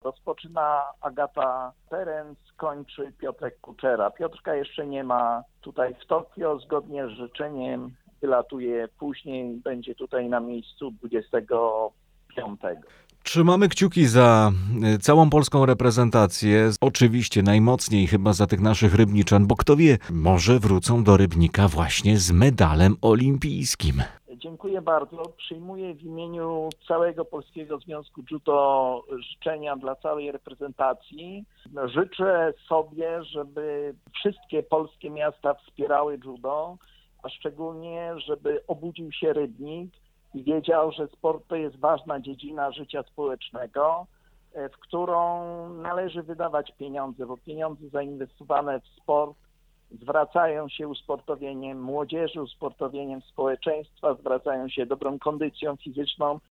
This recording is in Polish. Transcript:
Rozpoczyna Agata Ferenc, kończy Piotrek Kuczera. Piotrka jeszcze nie ma tutaj w Tokio, zgodnie z życzeniem wylatuje później, będzie tutaj na miejscu 25. Trzymamy kciuki za całą polską reprezentację. Oczywiście najmocniej chyba za tych naszych Rybniczan, bo kto wie, może wrócą do Rybnika właśnie z medalem olimpijskim. Dziękuję bardzo. Przyjmuję w imieniu całego Polskiego Związku Judo życzenia dla całej reprezentacji. Życzę sobie, żeby wszystkie polskie miasta wspierały judo, a szczególnie, żeby obudził się Rybnik i wiedział, że sport to jest ważna dziedzina życia społecznego, w którą należy wydawać pieniądze, bo pieniądze zainwestowane w sport zwracają się usportowieniem młodzieży, usportowieniem społeczeństwa, zwracają się dobrą kondycją fizyczną.